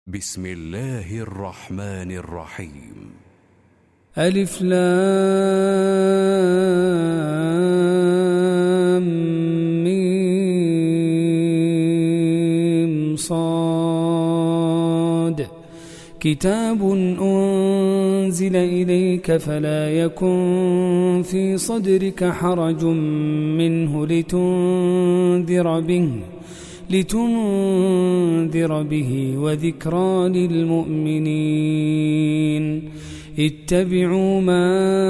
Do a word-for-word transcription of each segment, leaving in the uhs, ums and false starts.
بسم الله الرحمن الرحيم. ألف لام ميم صاد كتاب أنزل إليك فلا يكن في صدرك حرج منه لتنذر به لتنذر به وذكرى للمؤمنين. اتبعوا ما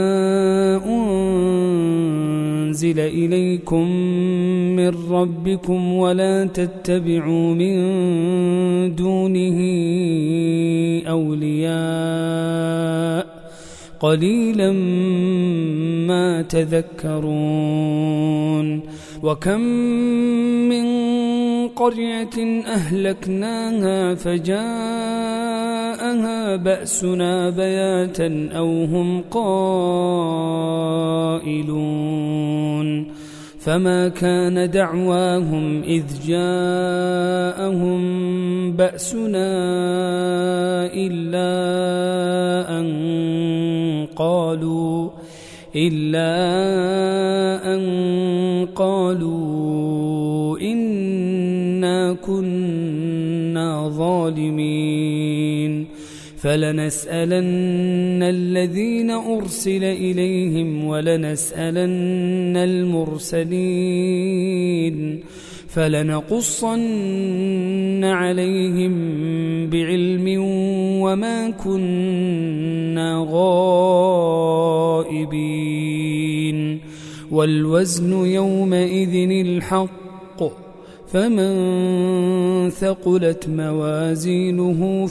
أنزل إليكم من ربكم ولا تتبعوا من دونه أولياء قليلا ما تذكرون. وكم من قرية أهلكناها فجاءها بأسنا بياتا أو هم قائلون. فما كان دعواهم إذ جاءهم بأسنا إلا أن قالوا إلا أن قالوا إنا كنا ظالمين. فلنسألن الذين أرسل إليهم ولنسألن المرسلين فلنقصن عليهم بعلم وما كنا غائبين. والوزن يومئذ الحق فمن ثقلت موازينه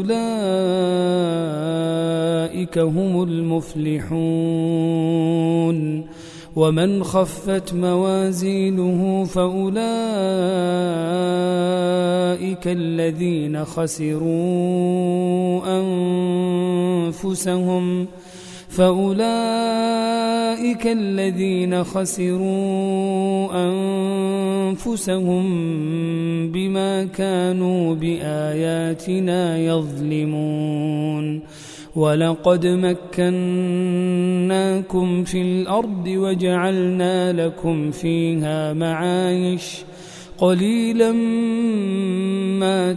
فأولئك هم المفلحون. ومن خفت موازينه فأولئك الذين خسروا أنفسهم فأولئك الذين خسروا أنفسهم بما كانوا بآياتنا يظلمون. ولقد مكناكم في الأرض وجعلنا لكم فيها معايش قليلا ما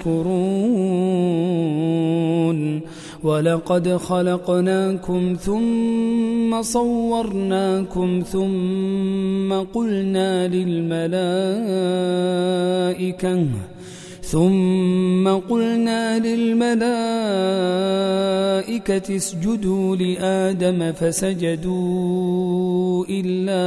تشكرون. ولقد خلقناكم ثم صورناكم ثم قلنا للملائكة ثم قلنا للملائكة اسجدوا لآدم فسجدوا إلا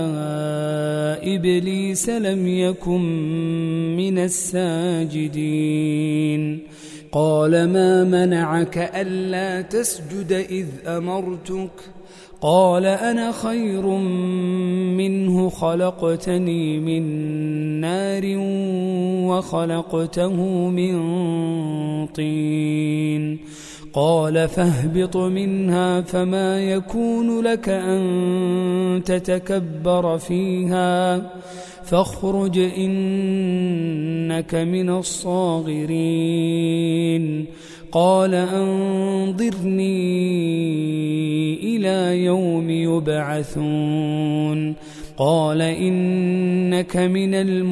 إبليس لم يكن من الساجدين. قال ما منعك ألا تسجد إذ أمرتك؟ قال أنا خير منه خلقتني من نار وخلقته من طين. قال فاهبط منها فما يكون لك أن تتكبر فيها فاخرج إنك من الصاغرين. قال أنظرني إلى يوم يبعثون. قال إنك من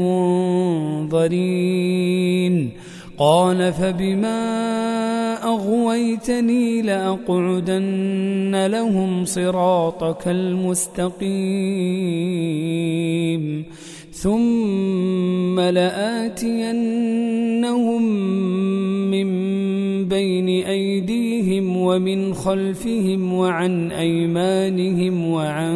المنظرين. قال فبما أغويتني لأقعدن لهم صراطك المستقيم ثم لآتينهم من بين أيديهم ومن خلفهم وعن أيمانهم وعن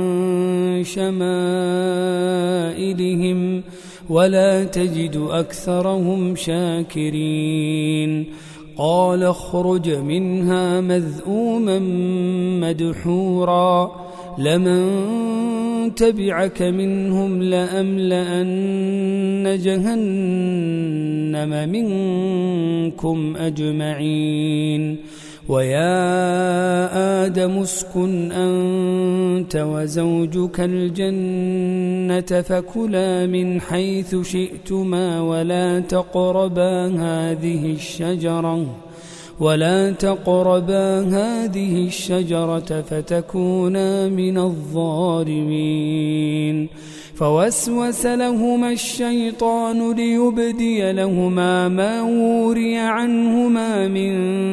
شمائلهم ولا تجد أكثرهم شاكرين. قال اخرج منها مذءوما مدحورا لمن تبعك منهم لأملأن جهنم منكم أجمعين. ويا آدم اسكن أنت وزوجك الجنة فكلا من حيث شئتما ولا تقربا هذه الشجرة ولا تقربا هذه الشجرة فتكونا من الظالمين. فوسوس لهما الشيطان ليبدي لهما ما وري عنهما من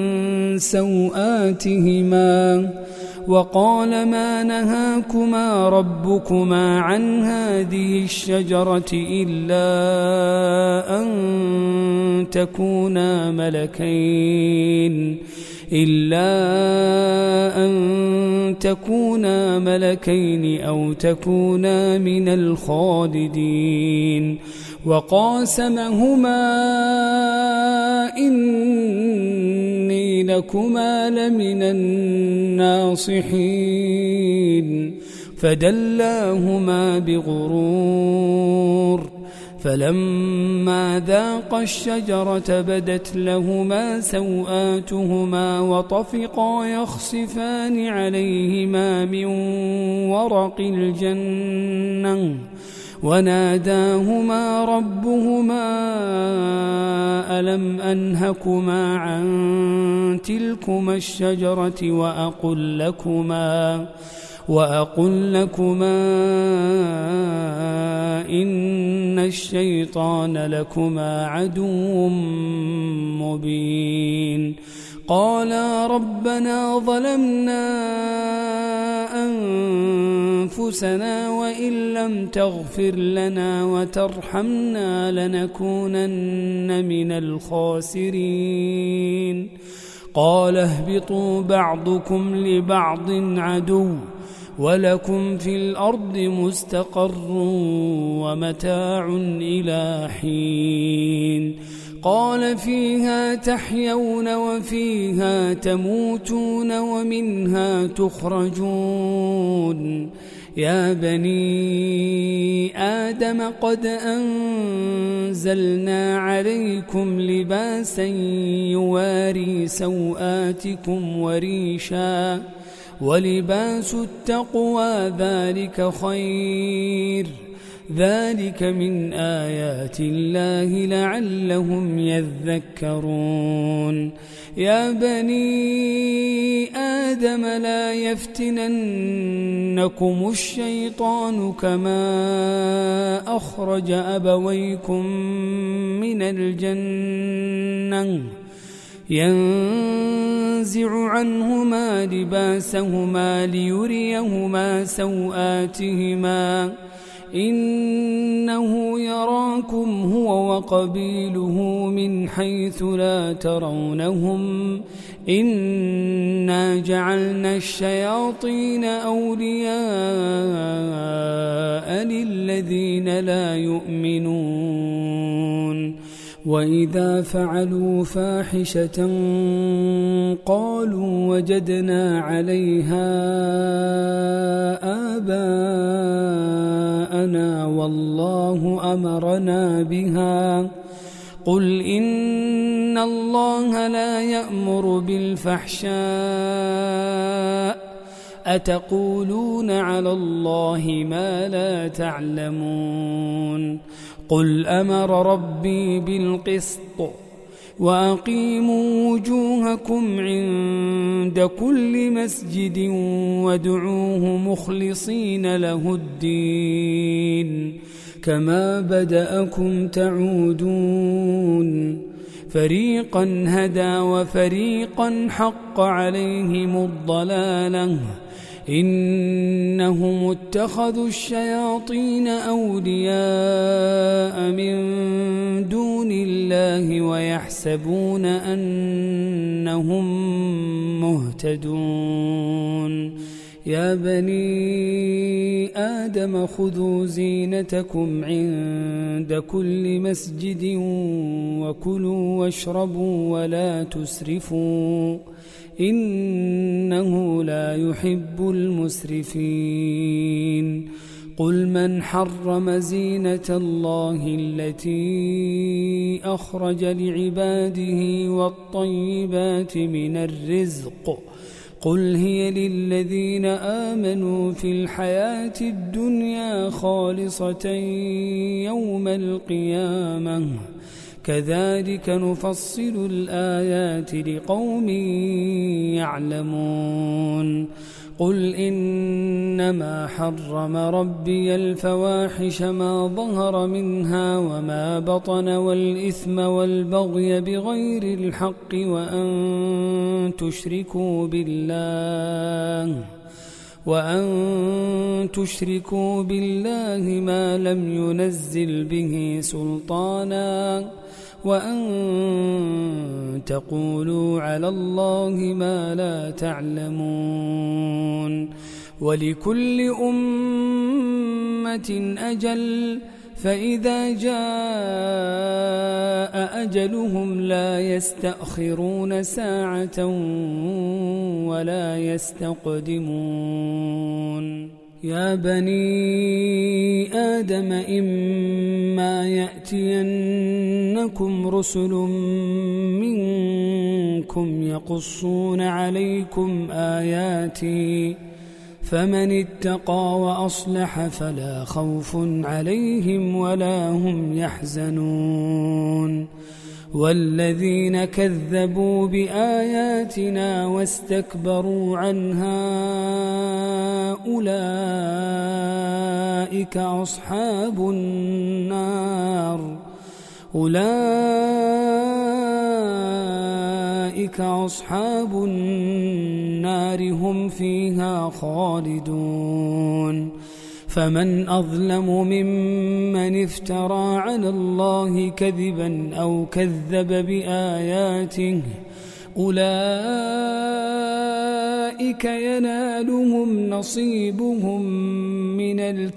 سوآتهما وقال ما نهاكما ربكما عن هذه الشجرة إلا أن تكونا ملكين إلا أن تكونا ملكين أو تكونا من الخالدين. وقاسمهما إني لكما لمن الناصحين فدلاهما بغرور فلما ذاقا الشجرة بدت لهما سوآتهما وطفقا يخصفان عليهما من ورق الجنة وناداهما ربهما ألم أنهكما عن تلكما الشجرة وأقل لكما وأقل لكما إن الشيطان لكما عدو مبين. قالا ربنا ظلمنا أنفسنا وإن لم تغفر لنا وترحمنا لنكونن من الخاسرين. قال اهبطوا بعضكم لبعض عدو ولكم في الأرض مستقر ومتاع إلى حين. قال فيها تحيون وفيها تموتون ومنها تخرجون. يا بني آدم قد أنزلنا عليكم لباسا يواري سوآتكم وريشا ولباس التقوى ذلك خير ذلك من آيات الله لعلهم يذكرون. يا بني آدم لا يفتننكم الشيطان كما أخرج أبويكم من الجنة ينزع عنهما لباسهما ليريهما سوآتهما إنه يراكم هو وقبيله من حيث لا ترونهم إنا جعلنا الشياطين أولياء للذين لا يؤمنون. وإذا فعلوا فاحشة قالوا وجدنا عليها آباءنا والله أمرنا بها قل إن الله لا يأمر بالفحشاء أتقولون على الله ما لا تعلمون. قل أمر ربي بالقسط وأقيموا وجوهكم عند كل مسجد وادعوه مخلصين له الدين كما بدأكم تعودون. فريقا هدى وفريقا حق عليهم الضلالة إنهم اتخذوا الشياطين أولياء من دون الله ويحسبون أنهم مهتدون. يا بني آدم خذوا زينتكم عند كل مسجد وكلوا واشربوا ولا تسرفوا إنه لا يحب المسرفين. قل من حرم زينة الله التي أخرج لعباده والطيبات من الرزق قل هي للذين آمنوا في الحياة الدنيا خالصة يوم القيامة كذلك نفصل الآيات لقوم يعلمون قل إنما حرم ربي الفواحش ما ظهر منها وما بطن والإثم والبغي بغير الحق وأن تشركوا بالله وأن تشركوا بالله ما لم ينزل به سلطانا وأن تقولوا على الله ما لا تعلمون ولكل أمة أجل فإذا جاء أجلهم لا يستأخرون ساعة ولا يستقدمون يا بني آدم إما يأتينكم رسل منكم يقصون عليكم آياتي فمن اتقى وأصلح فلا خوف عليهم ولا هم يحزنون والذين كذبوا بآياتنا واستكبروا عنها أولئك أصحاب النار أولئك أصحاب النار هم فيها خالدون فمن أظلم ممن افترى على الله كذبا أو كذب بآياته أولئك ينالهم نصيبهم من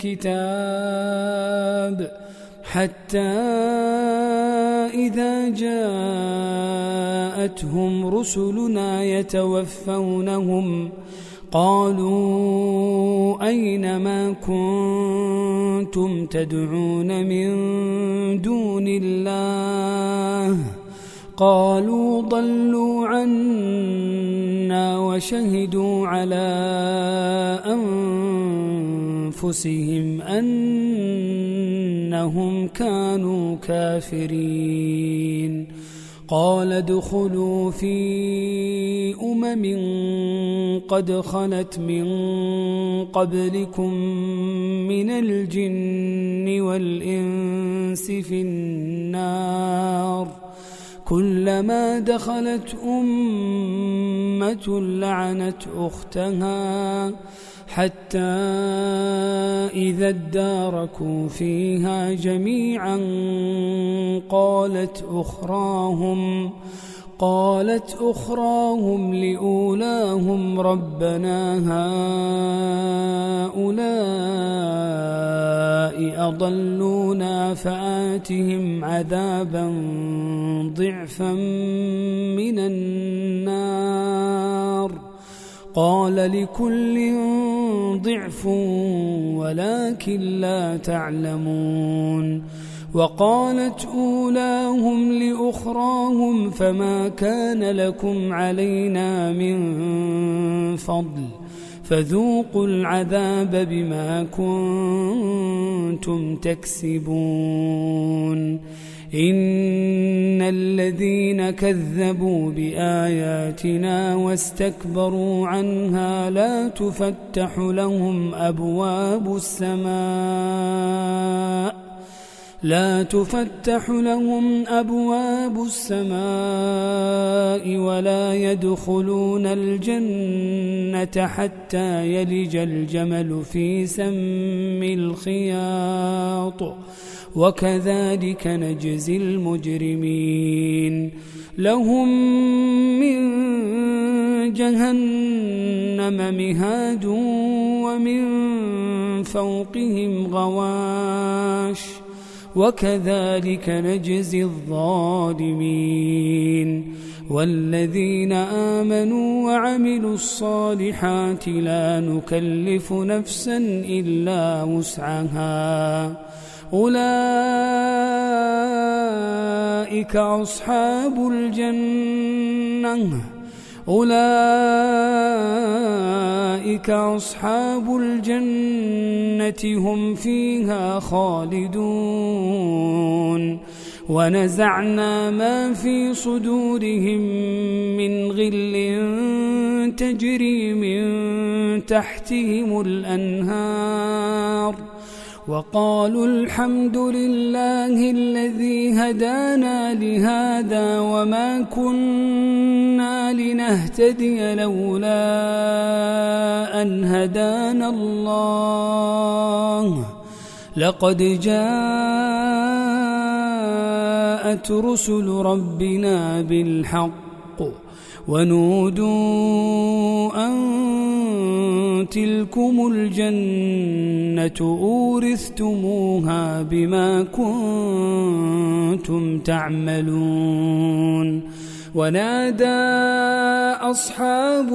الكتاب حتى إذا جاءتهم رسلنا يتوفونهم قالوا أين ما كنتم تدعون من دون الله قالوا ضلوا عنا وشهدوا على أنفسهم أنهم كانوا كافرين قال ادخلوا في أمم قد خلت من قبلكم من الجن والإنس في النار كلما دخلت أمة لعنت أختها حتى إذا اداركوا فيها جميعا قالت أخراهم قالت أخراهم لأولاهم ربنا هؤلاء أضلونا فآتهم عذابا ضعفا من النار قال لكل ضعف ولكن لا تعلمون وقالت أولاهم لأخراهم فما كان لكم علينا من فضل فذوقوا العذاب بما كنتم تكسبون إن الذين كذبوا بآياتنا واستكبروا عنها لا تفتح لهم أبواب السماء لا تفتح لهم أبواب السماء ولا يدخلون الجنة حتى يلج الجمل في سم الخياط وكذلك نجزي المجرمين لهم من جهنم مهاد ومن فوقهم غواش وكذلك نجزي الظالمين والذين آمنوا وعملوا الصالحات لا نكلف نفسا إلا وسعها أولئك أصحاب الجنة أولئك أصحاب الجنة هم فيها خالدون ونزعنا ما في صدورهم من غل تجري من تحتهم الأنهار وقالوا الحمد لله الذي هدانا لهذا وما كنا لنهتدي لولا أن هدانا الله لقد جاءت رسل ربنا بالحق ونودوا أن تلكم الجنة أورثتموها بما كنتم تعملون ونادى أصحاب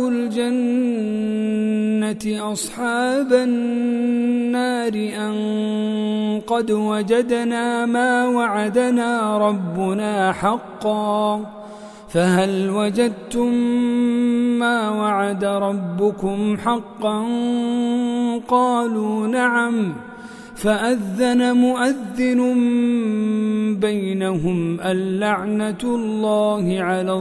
الجنة أصحاب النار أن قد وجدنا ما وعدنا ربنا حقا فهل وجدتم ما وعد ربكم حقا قالوا نعم فأذن مؤذن بينهم اللعنة الله على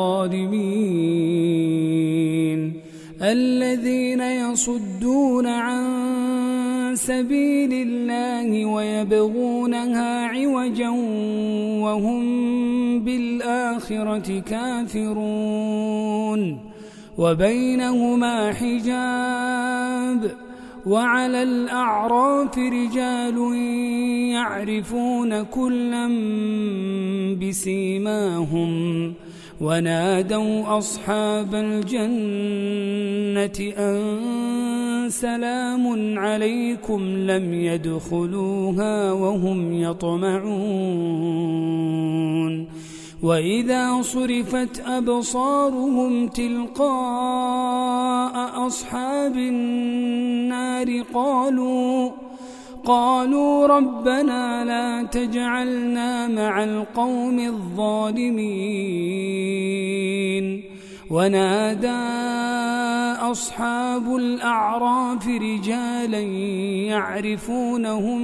الظالمين الذين يصدون عن سبيل الله ويبغونها عوجا وهم بالآخرة كافرون وبينهما حجاب وعلى الأعراف رجال يعرفون كلا بسيماهم ونادوا أصحاب الجنة أن سلام عليكم لم يدخلوها وهم يطمعون وإذا صرفت أبصارهم تلقاء أصحاب النار قالوا قالوا ربنا لا تجعلنا مع القوم الظالمين ونادى أصحاب الأعراف رجالا يعرفونهم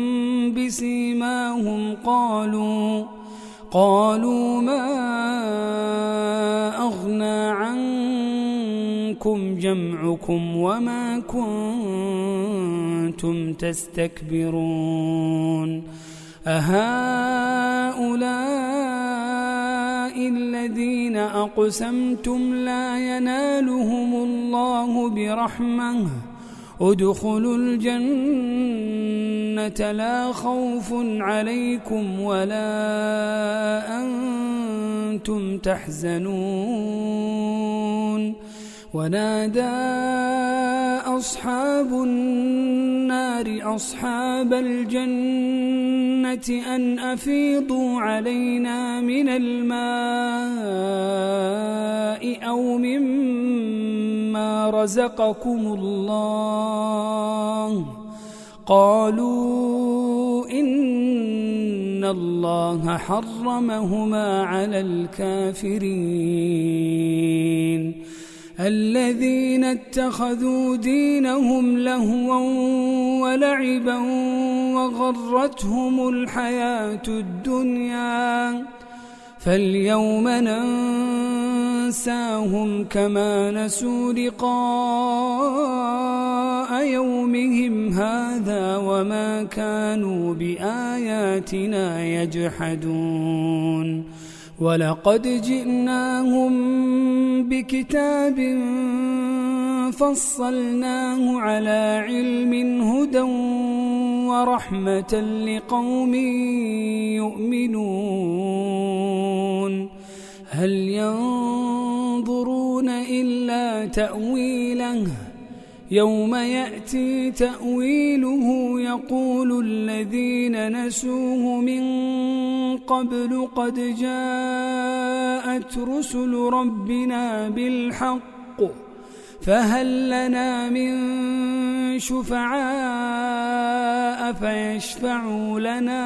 بسيماهم قالوا قالوا ما أغنى عنكم جمعكم وما كنتم تستكبرون أهؤلاء الذين أقسمتم لا ينالهم الله برحمة ادخلوا الجنة لا خوف عليكم ولا أنتم تحزنون ونادى أصحاب النار أصحاب الجنة أن أفيضوا علينا من الماء أو مما رزقكم الله قالوا إن الله حرمهما على الكافرين الذين اتخذوا دينهم لهوا ولعبا وغرتهم الحياة الدنيا فاليوم ننساهم كما نسوا لقاء يومهم هذا وما كانوا بآياتنا يجحدون ولقد جئناهم بكتاب فصلناه على علم هدى ورحمة لقوم يؤمنون هل ينظرون إلا تأويله يوم يأتي تأويله يقول الذين نسوه من قبل قد جاءت جاءت رسل ربنا بالحق فهل لنا من شفعاء فيشفعوا لنا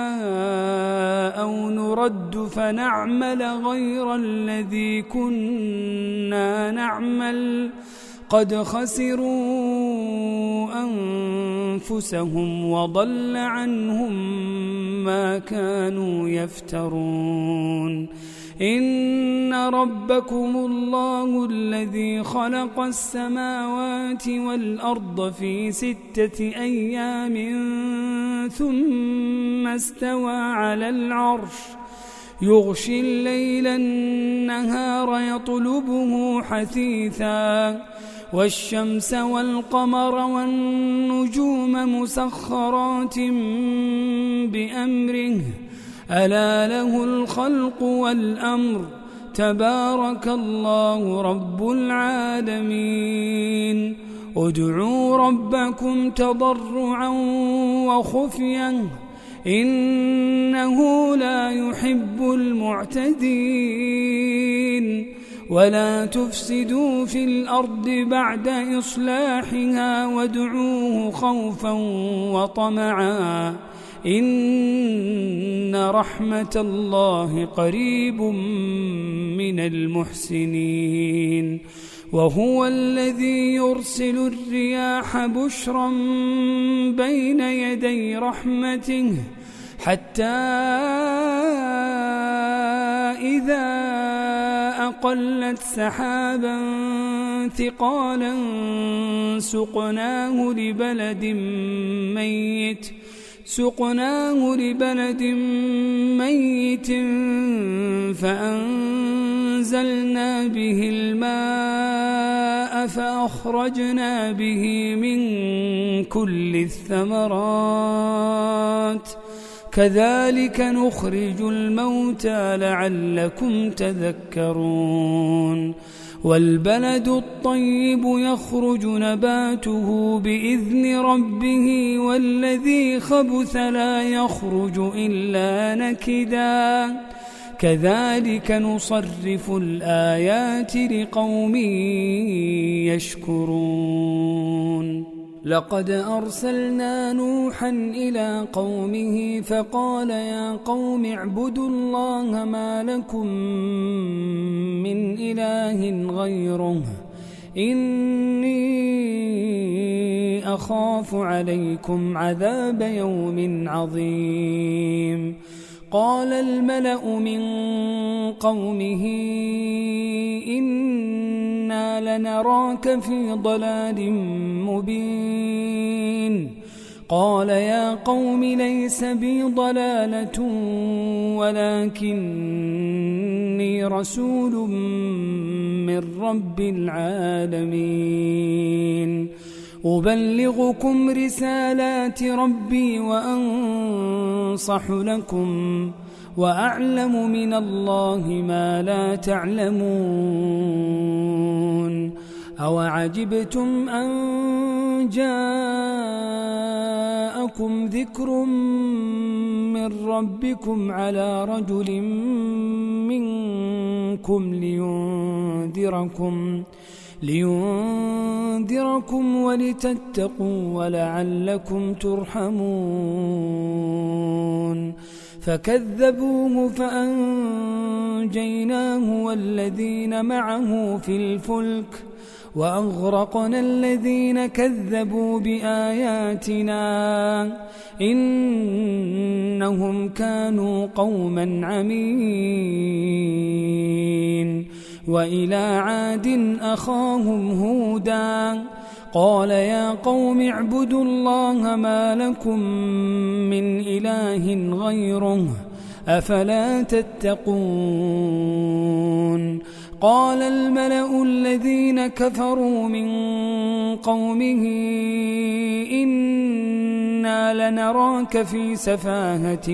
أو نرد فنعمل غير الذي كنا نعمل قد خسروا أنفسهم وضل عنهم ما كانوا يفترون إن ربكم الله الذي خلق السماوات والأرض في ستة أيام ثم استوى على العرش يغشي الليل النهار يطلبه حثيثا والشمس والقمر والنجوم مسخرات بأمره ألا له الخلق والأمر تبارك الله رب العالمين ادعوا ربكم تضرعا وخفيا إنه لا يحب المعتدين ولا تفسدوا في الأرض بعد إصلاحها وادعوه خوفا وطمعا إن رحمة الله قريب من المحسنين وهو الذي يرسل الرياح بشرا بين يدي رحمته حتى إذا أقلت سحابا ثقالا سقناه لبلد ميت سقناه لبلد ميت فأنزلنا به الماء فأخرجنا به من كل الثمرات كذلك نخرج الموتى لعلكم تذكرون والبلد الطيب يخرج نباته بإذن ربه والذي خبث لا يخرج إلا نكدا كذلك نصرف الآيات لقوم يشكرون لقد أرسلنا نوحا إلى قومه فقال يا قوم اعبدوا الله ما لكم من إله غيره إني أخاف عليكم عذاب يوم عظيم قال الملأ من قومه إنا لنراك في ضلال مبين قال يا قوم ليس بي ضلالة ولكني رسول من رب العالمين أبلغكم رسالات ربي وأنصح لكم وأعلم من الله ما لا تعلمون أوعجبتم أن جاءكم ذكر من ربكم على رجل منكم لينذركم لينذركم ولتتقوا ولعلكم ترحمون فكذبوه فأنجيناه والذين معه في الفلك وأغرقنا الذين كذبوا بآياتنا إنهم كانوا قوما عمين وإلى عاد أخاهم هودا قال يا قوم اعبدوا الله ما لكم من إله غيره أفلا تتقون قال الملأ الذين كفروا من قومه إنا لنراك في سفاهة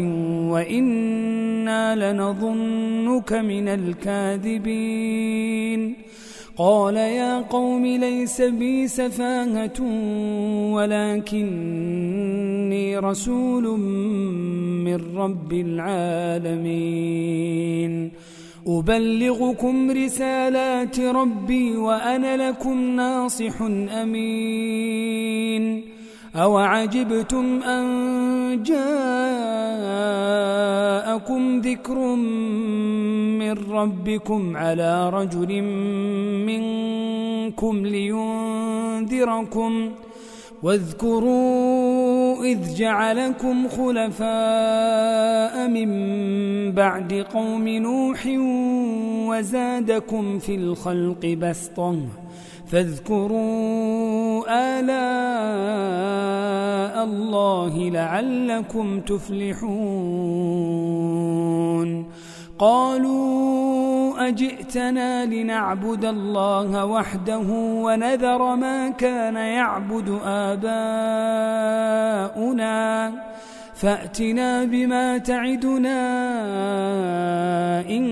وإنا لنظنك من الكاذبين قال يا قوم ليس بي سفاهة ولكني رسول من رب العالمين أبلغكم رسالات ربي وأنا لكم ناصح أمين أوعجبتم أن جاءكم ذكر من ربكم على رجل منكم لينذركم واذكروا إذ جعلكم خلفاء من بعد قوم نوح وزادكم في الخلق بسطة فاذكروا آلاء الله لعلكم تفلحون قالوا أجئتنا لنعبد الله وحده ونذر ما كان يعبد آباؤنا فأتنا بما تعدنا إن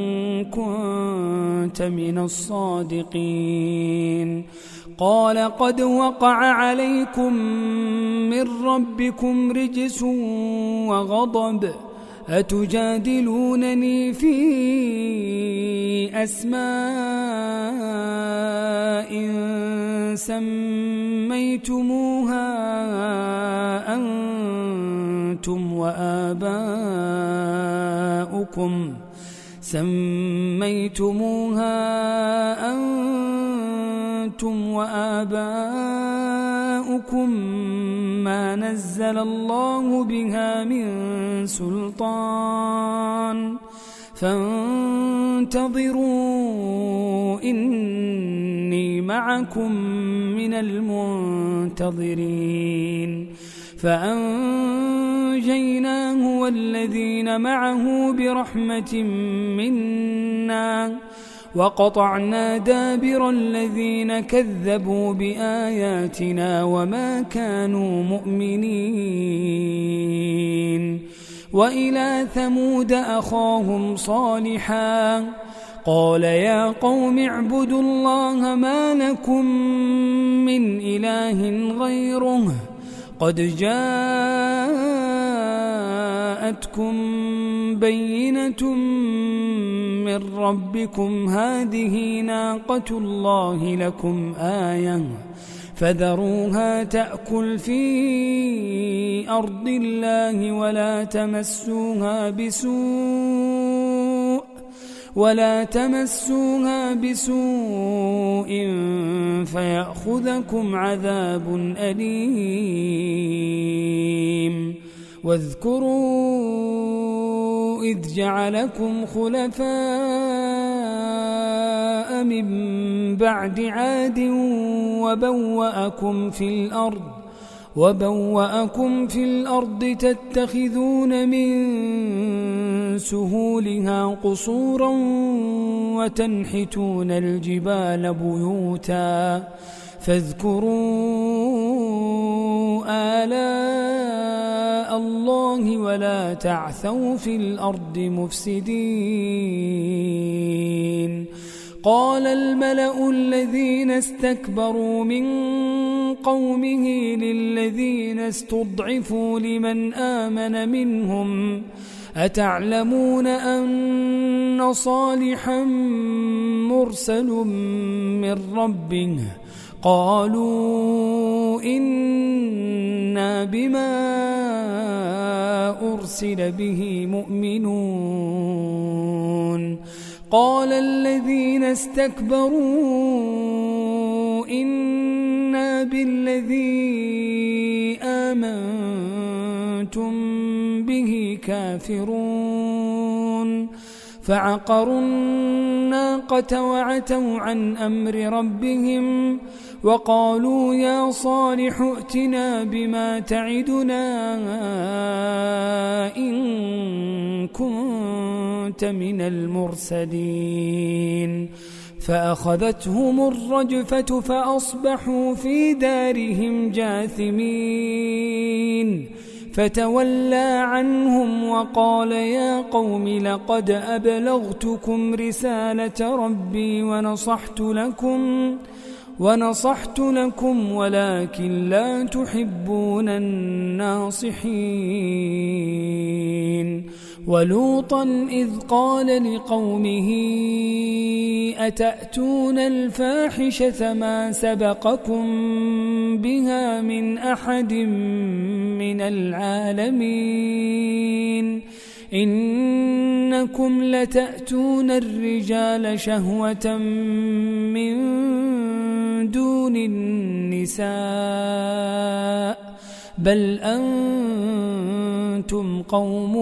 كنت من الصادقين قال قد وقع عليكم من ربكم رجس وغضب أتجادلونني في أسماء سميتموها أنتم وآباؤكم سميتموها أنتم وآباؤكم ما نزل الله بها من سلطان فانتظروا إني معكم من المنتظرين فأنجيناه والذين معه برحمة منا وقطعنا دابر الذين كذبوا بآياتنا وما كانوا مؤمنين وإلى ثمود أخاهم صالحا قال يا قوم اعبدوا الله ما لكم من إله غيره قد جاءتكم بينة من ربكم هذه ناقة الله لكم آية فذروها تأكل في أرض الله ولا تمسوها بسوء ولا تمسوها بسوء فيأخذكم عذاب أليم واذكروا إذ جعلكم خلفاء من بعد عاد وبوأكم في الأرض وبوأكم في الأرض تتخذون من سهولها قصورا وتنحتون الجبال بيوتا فاذكروا آلاء الله ولا تعثوا في الأرض مفسدين قال الملأ الذين استكبروا من قومه للذين استضعفوا لمن آمن منهم أتعلمون أن صالحا مرسل من ربه قالوا إنا بما أرسل به مؤمنون قال الذين استكبروا إنا بالذي آمنتم به كافرون فعقروا الناقة وعتوا عن أمر ربهم وقالوا يا صالح ائتنا بما تعدنا إن كنت من المرسلين فأخذتهم الرجفة فأصبحوا في دارهم جاثمين فتولى عنهم وقال يا قوم لقد أبلغتكم رسالة ربي ونصحت لكم ونصحت لكم ولكن لا تحبون الناصحين. ولوطا إذ قال لقومه أتأتون الفاحشة ما سبقكم بها من أحد من العالمين إنكم لتأتون الرجال شهوة من دون النساء بل أنتم قوم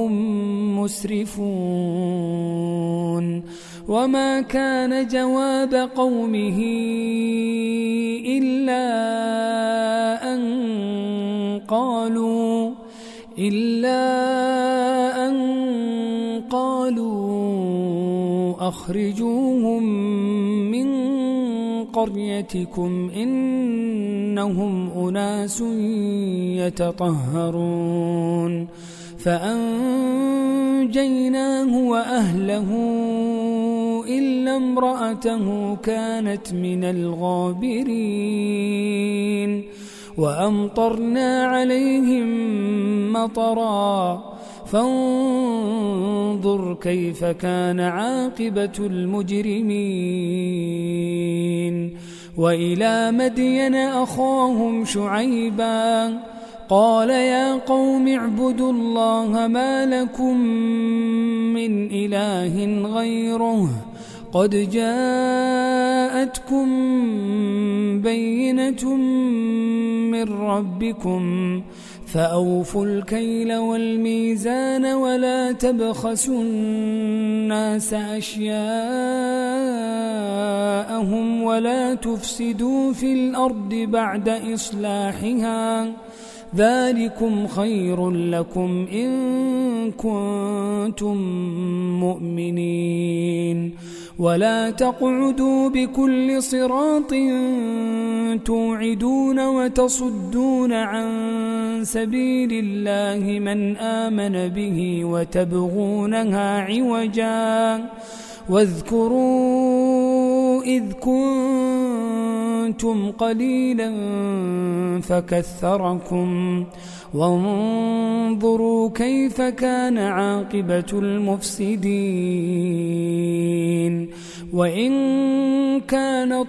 مسرفون. وما كان جواب قومه إلا أن قالوا إلا أن قالوا أخرجوهم من قريتكم إنهم أناس يتطهرون. فأنجيناه وأهله إلا امرأته كانت من الغابرين. وأمطرنا عليهم مطرا فانظر كيف كان عاقبة المجرمين. وإلى مدين أخاهم شعيبا قال يا قوم اعبدوا الله ما لكم من إله غيره قد جاءتكم بينة من ربكم فأوفوا الكيل والميزان ولا تبخسوا الناس أشياءهم ولا تفسدوا في الأرض بعد إصلاحها ذلكم خير لكم إن كنتم مؤمنين. ولا تقعدوا بكل صراط توعدون وتصدون عن سبيل الله من آمن به وتبغونها عوجا واذكروا إذ كنتم قليلا فكثركم وانظروا كيف كان عاقبة المفسدين. وإن كان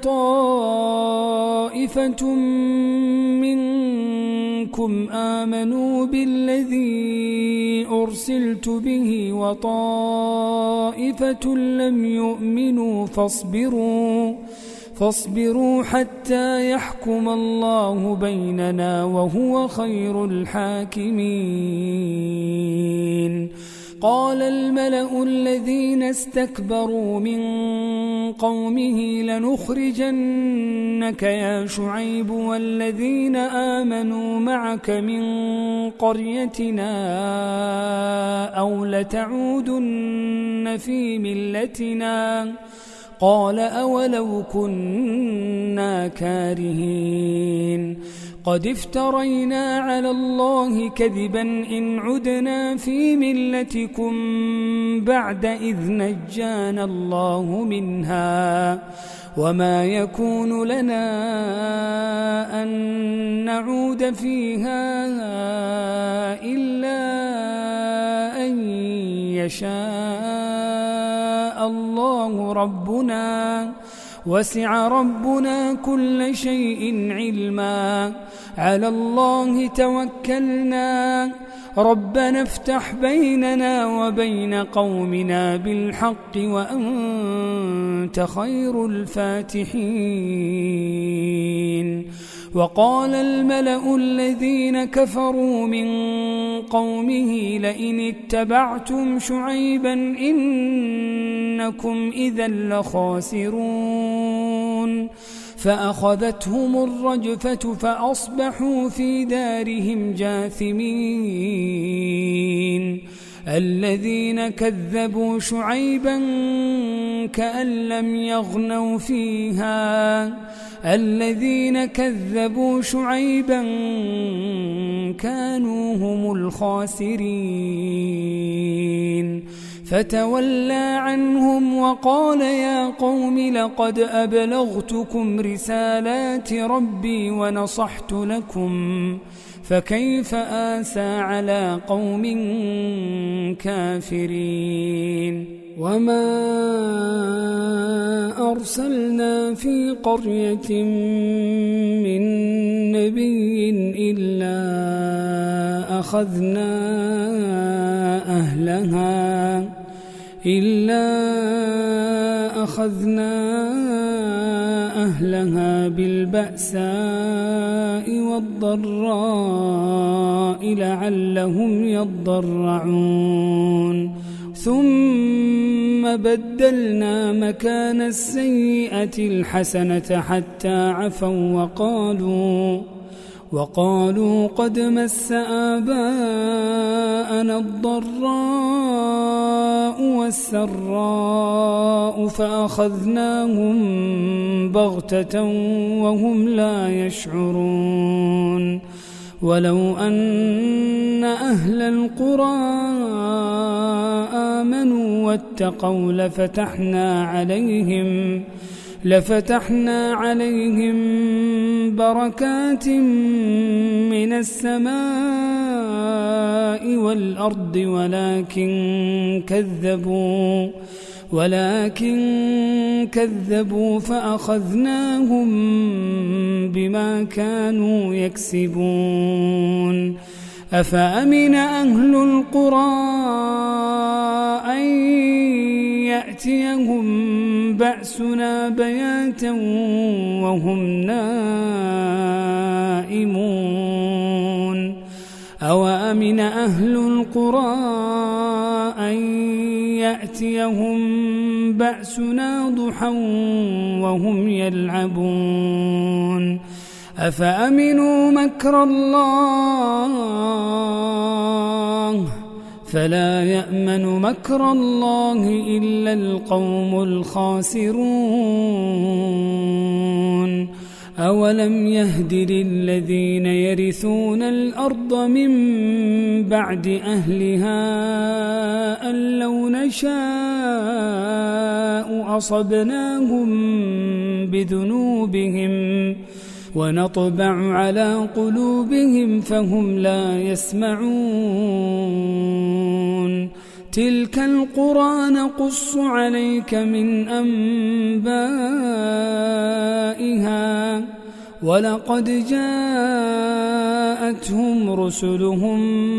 طائفة منكم آمنوا بالذي أرسلت به وطائفة لم يؤمنوا فاصبروا فاصبروا حتى يحكم الله بيننا وهو خير الحاكمين. قال الملأ الذين استكبروا من قومه لنخرجنك يا شعيب والذين آمنوا معك من قريتنا أو لتعودن في ملتنا قال أولو كنا كارهين قد افترينا على الله كذبا إن عدنا في ملتكم بعد إذ نجانا الله منها وما يكون لنا أن نعود فيها إلا أن يشاء الله ربنا وسع ربنا كل شيء علما على الله توكلنا ربنا افتح بيننا وبين قومنا بالحق وأنت خير الفاتحين. وقال الملأ الذين كفروا من قومه لئن اتبعتم شعيبا إنكم إذا لخاسرون فأخذتهم الرجفة فأصبحوا في دارهم جاثمين. الذين كذبوا شعيبا كأن لم يغنوا فيها الذين كذبوا شعيبا كانوا هم الخاسرين. فتولى عنهم وقال يا قوم لقد أبلغتكم رسالات ربي ونصحت لكم فكيف آسى على قوم كافرين وما أرسلنا في قرية من نبي إلا أخذنا أهلها إلا أخذنا أهلها بالبأساء والضراء لعلهم يضرعون ثم بدلنا مكان السيئة الحسنة حتى عفوا وقالوا وقالوا قد مس آباءنا الضراء والسراء فأخذناهم بغتة وهم لا يشعرون ولو أن أهل القرى آمنوا واتقوا لفتحنا عليهم لفتحنا عليهم بركات من السماء والأرض ولكن كذبوا ولكن كذبوا فأخذناهم بما كانوا يكسبون أفأمن أهل القرى أن يأتيهم بأسنا بياتا وهم نائمون أوأمن أهل القرى أن يأتيهم بأسنا ضحى وهم يلعبون أفأمنوا مكر الله فلا يأمن مكر الله إلا القوم الخاسرون أولم يهد للذين يرثون الأرض من بعد أهلها أن لو نشاء أصبناهم بذنوبهم ونطبع على قلوبهم فهم لا يسمعون تلك القرى نقص عليك من أنبائها ولقد جاءتهم رسلهم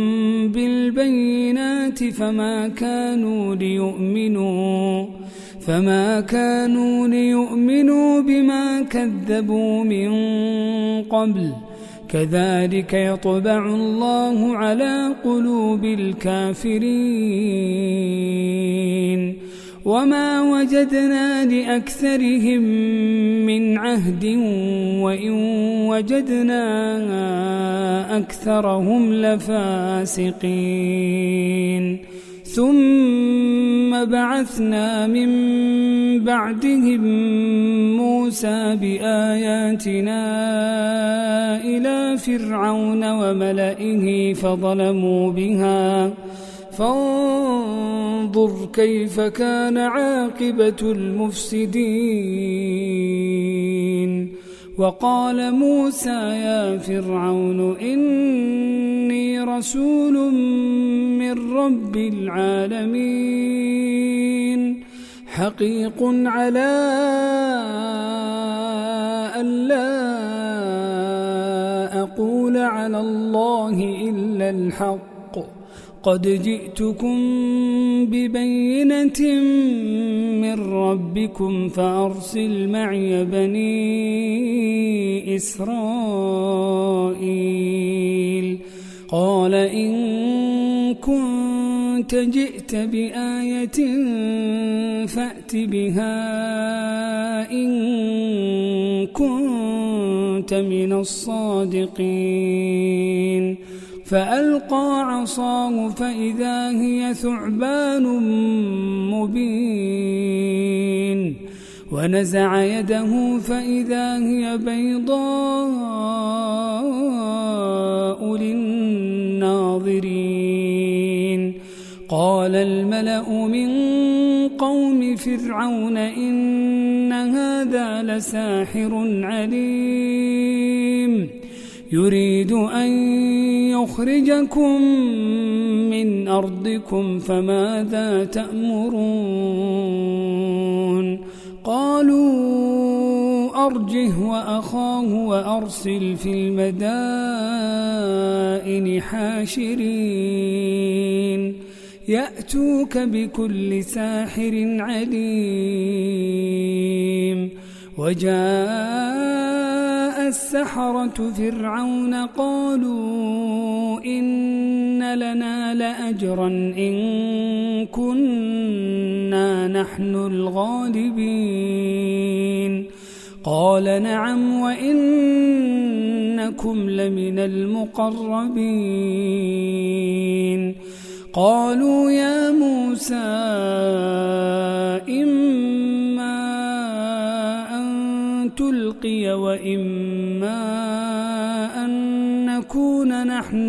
بالبينات فما كانوا ليؤمنوا فما كانوا ليؤمنوا بما كذبوا من قبل كذلك يطبع الله على قلوب الكافرين وما وجدنا لأكثرهم من عهد وإن وجدنا أكثرهم لفاسقين ثم بعثنا من بعدهم موسى بآياتنا إلى فرعون وملئه فظلموا بها فانظر كيف كان عاقبة المفسدين وقال موسى يا فرعون إني رسول من رب العالمين حقيق على ألا أقول على الله إلا الحق قد جئتكم ببينة من ربكم فأرسل معي بني إسرائيل قال إن كنت جئت بآية فأت بها إن كنت من الصادقين فألقى عصاه فإذا هي ثعبان مبين ونزع يده فإذا هي بيضاء للناظرين قال الملأ من قوم فرعون إن هذا لساحر عليم يريد أن يخرجكم من أرضكم فماذا تأمرون قالوا أرجه وأخاه وأرسل في المدائن حاشرين يأتوك بكل ساحر عليم وجاء السحرة فرعون قالوا إن لنا لأجرا إن كنا نحن الغالبين قال نعم وإنكم لمن المقربين قالوا يا موسى إما أن تلقي وإما أن نكون نحن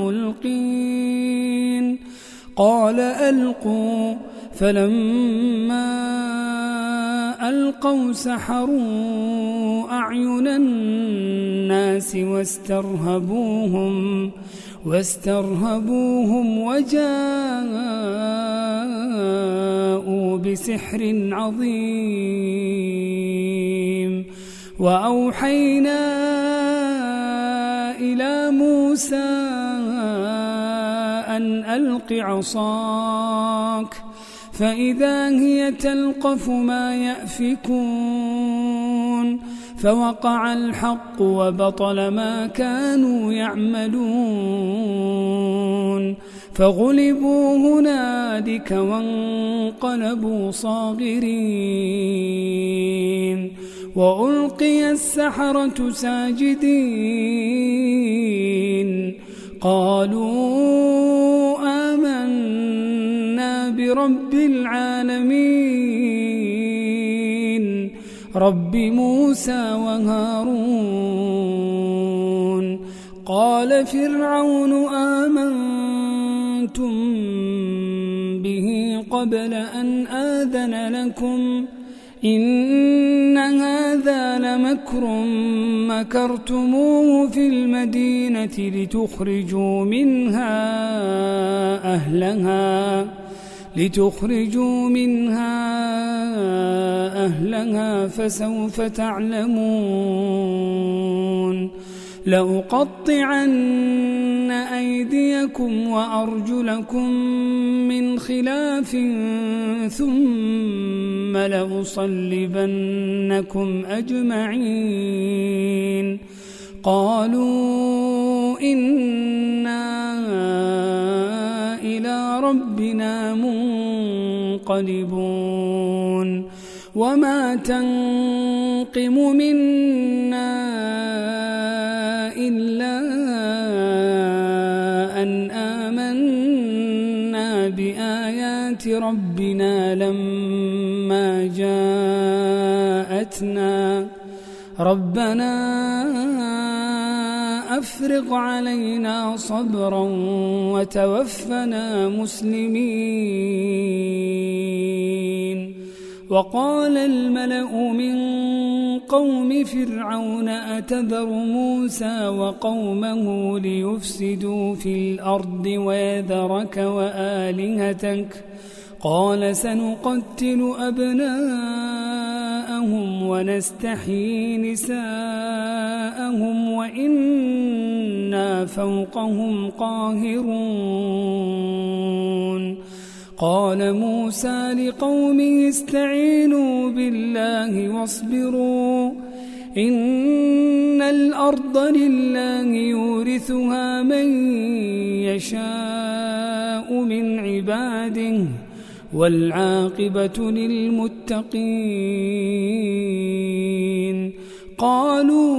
الملقين قال ألقوا فلما ألقوا سحروا أعين الناس واسترهبوهم واسترهبوهم وجاءوا بسحر عظيم وأوحينا إلى موسى أن ألق عصاك فإذا هي تلقف ما يأفكون فوقع الحق وبطل ما كانوا يعملون فغلبوا هنالك وانقلبوا صاغرين وألقي السحرة ساجدين قالوا آمنا برب العالمين رب موسى وهارون قال فرعون آمنتم به قبل أن آذن لكم إن هذا لمكر مكرتموه في المدينة لتخرجوا منها أهلها لتخرجوا منها أهلها فسوف تعلمون لأقطعن أيديكم وأرجلكم من خلاف ثم لأصلبنكم أجمعين قالوا إنا إلى ربنا منقلبون وما تنقم منا إلا أن آمنا بآيات ربنا لما جاءتنا ربنا أفرغ علينا صبرا وتوفنا مسلمين وقال الملأ من قوم فرعون أتذر موسى وقومه ليفسدوا في الأرض ويذرك وآلهتك قال سنقتل أبناءهم ونستحيي نساءهم وإنا فوقهم قاهرون قال موسى لقومه استعينوا بالله واصبروا إن الأرض لله يورثها من يشاء من عباده والعاقبة للمتقين قالوا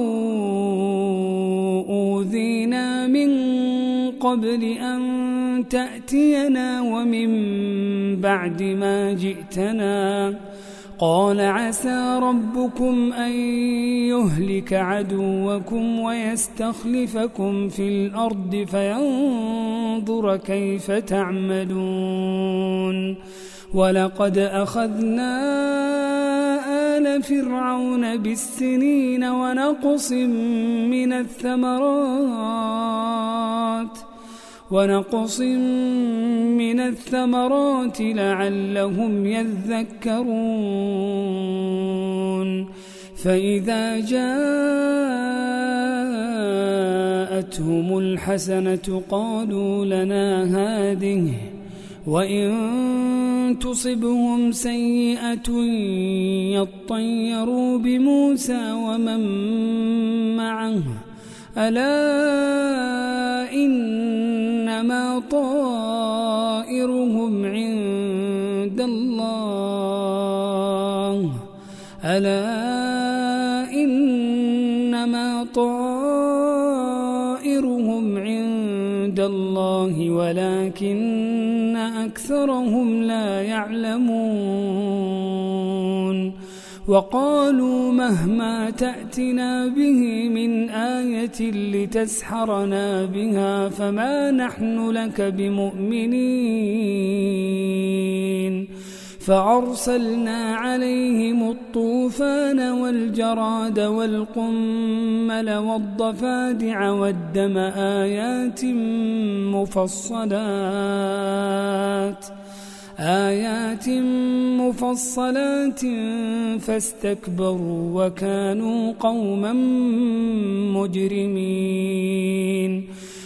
أوذينا من قبل أن تأتينا ومن بعد ما جئتنا قال عسى ربكم أن يهلك عدوكم ويستخلفكم في الأرض فينظر كيف تعملون ولقد أخذنا آل فرعون بالسنين ونقص من الثمرات ونقص من الثمرات لعلهم يذكرون فإذا جاءتهم الحسنة قالوا لنا هذه وإن تصبهم سيئة يطيروا بموسى ومن معه ألا إنما طائرهم عند الله ألا إنما طائرهم عند الله ولكن أكثرهم لا يعلمون وقالوا مهما تأتنا به من آية لتسحرنا بها فما نحن لك بمؤمنين فأرسلنا عليهم الطوفان والجراد والقمل والضفادع والدم آيات مفصلات آيات مفصلات فاستكبروا وكانوا قوما مجرمين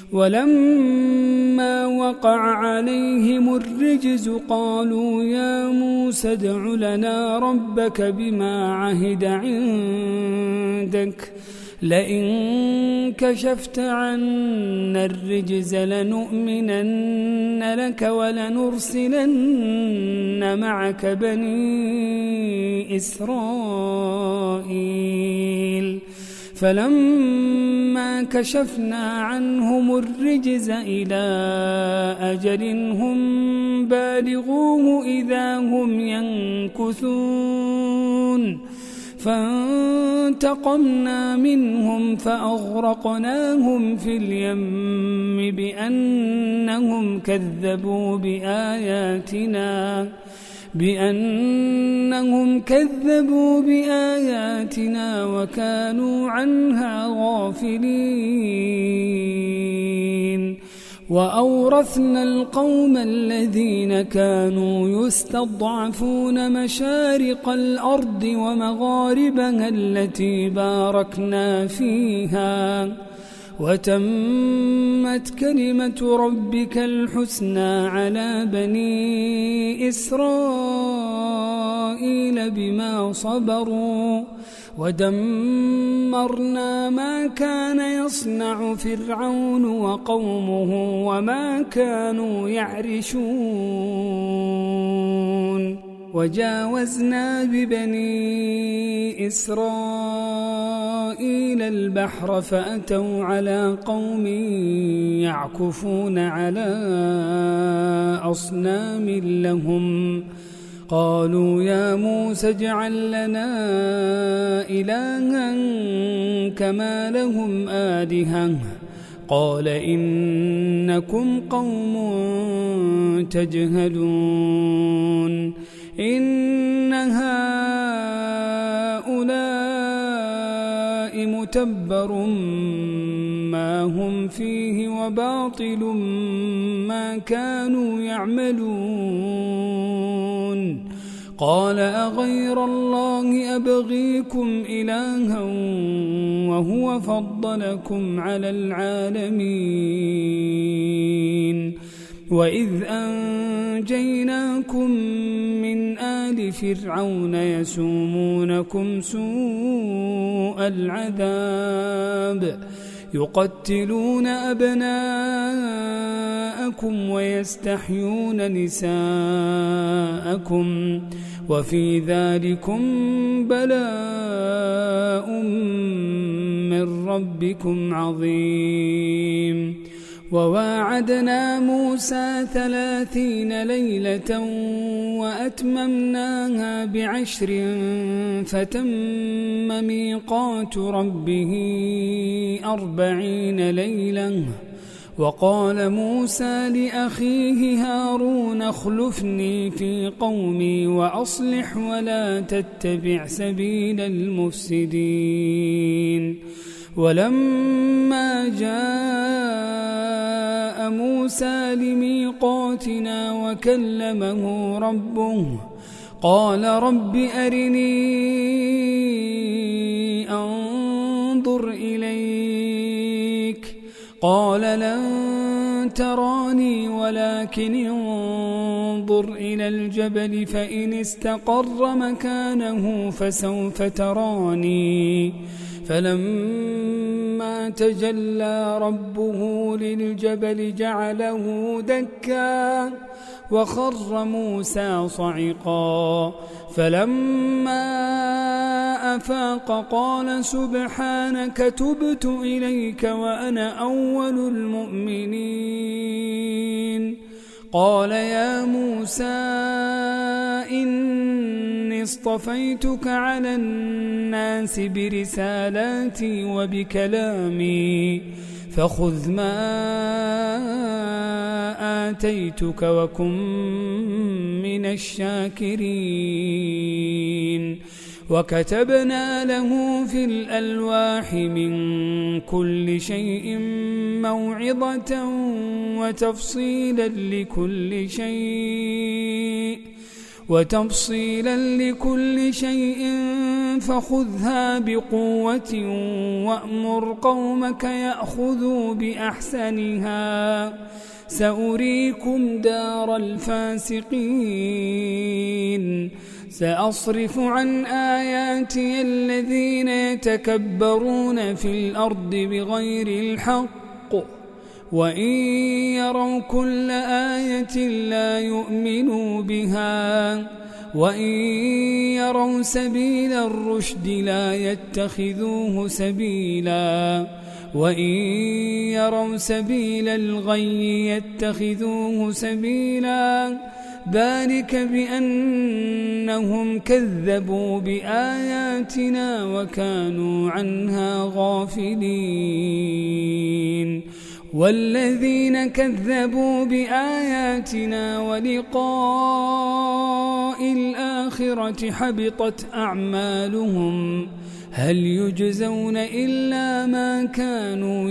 ولما وقع عليهم الرجز قالوا يا موسى ادع لنا ربك بما عهد عندك لئن كشفت عنا الرجز لنؤمنن لك ولنرسلن معك بني إسرائيل فلما كشفنا عنهم الرجز إلى أجل هم بالغوه إذا هم ينكثون فانتقمنا منهم فأغرقناهم في اليم بأنهم كذبوا بآياتنا بأنهم كذبوا بآياتنا وكانوا عنها غافلين وأورثنا القوم الذين كانوا يستضعفون مشارق الأرض ومغاربها التي باركنا فيها وتمت كلمة ربك الحسنى على بني إسرائيل بما صبروا ودمرنا ما كان يصنع فرعون وقومه وما كانوا يعرشون وجاوزنا ببني إسرائيل البحر فأتوا على قوم يعكفون على أصنام لهم قالوا يا موسى اجعل لنا إلها كما لهم آلهة قال إنكم قوم تجهلون إن هؤلاء متبر ما هم فيه وباطل ما كانوا يعملون قال أغير الله أبغيكم إلها وهو فضلكم على العالمين وإذ أنجيناكم من آل فرعون يسومونكم سوء العذاب يقتلون أبناءكم ويستحيون نساءكم وفي ذلكم بلاء من ربكم عظيم وواعدنا موسى ثلاثين ليلة وأتممناها بعشر فتم ميقات ربه أربعين ليلة. وقال موسى لأخيه هارون اخلفني في قومي وأصلح ولا تتبع سبيل المفسدين. ولما جاء موسى لميقاتنا وكلمه ربه قال رب أرني أنظر إليك قال لن تراني ولكن انظر إلى الجبل فإن استقر مكانه فسوف تراني. فلما تجلى ربه للجبل جعله دكا وخر موسى صعقا. فلما أفاق قال سبحانك تبت إليك وأنا أول المؤمنين. قال يا موسى إني اصطفيتك على الناس برسالاتي وبكلامي فخذ ما آتيتك وكن من الشاكرين. وكتبنا له في الألواح من كل شيء موعظة وتفصيلا لكل شيء وتفصيلا لكل شيء فخذها بقوة وأمر قومك يأخذوا بأحسنها سأريكم دار الفاسقين. سأصرف عن آياتي الذين يتكبرون في الأرض بغير الحق وإن يروا كل آية لا يؤمنوا بها وإن يروا سبيل الرشد لا يتخذوه سبيلا وإن يروا سبيل الغي يتخذوه سبيلا. ذلك بأنهم كذبوا بآياتنا وكانوا عنها غافلين. والذين كذبوا بآياتنا ولقاء الآخرة حبطت أعمالهم هل يجزون إلا ما كانوا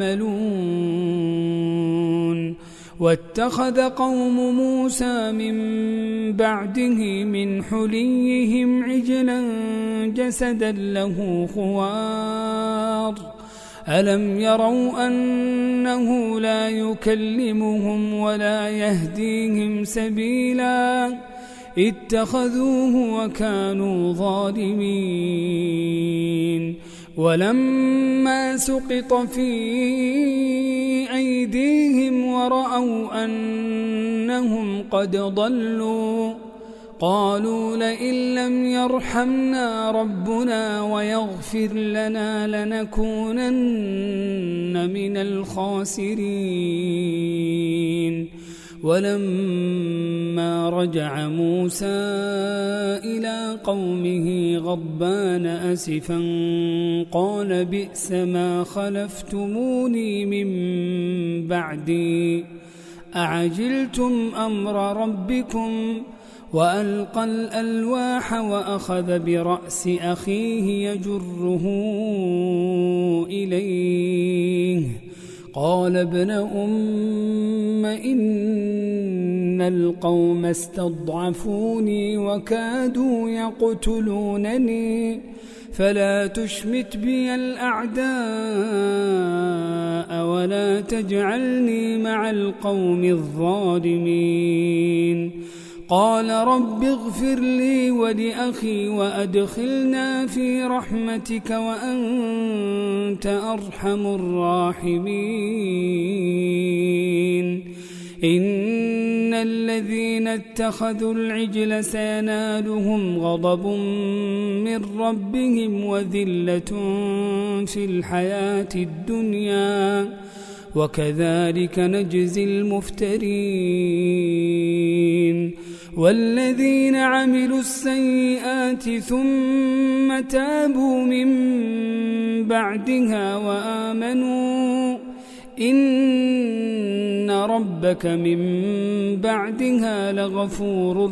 يعملون. واتخذ قوم موسى من بعده من حليهم عجلا جسدا له خوار ألم يروا أنه لا يكلمهم ولا يهديهم سبيلا اتخذوه وكانوا ظالمين. ولما سقط في أيديهم ورأوا أنهم قد ضلوا قالوا لئن لم يرحمنا ربنا ويغفر لنا لنكونن من الخاسرين. ولما رجع موسى إلى قومه غضبان أسفا قال بئس ما خلفتموني من بعدي أعجلتم أمر ربكم. وألقى الألواح وأخذ برأس أخيه يجره إليه قال ابن أم إن القوم استضعفوني وكادوا يقتلونني فلا تشمت بي الأعداء ولا تجعلني مع القوم الظالمين. قال رب اغفر لي ولأخي وأدخلنا في رحمتك وأنت أرحم الراحمين. إن الذين اتخذوا العجل سينالهم غضب من ربهم وذلة في الحياة الدنيا وكذلك نجزي المفترين. والذين عملوا السيئات ثم تابوا من بعدها وآمنوا إن ربك من بعدها لغفور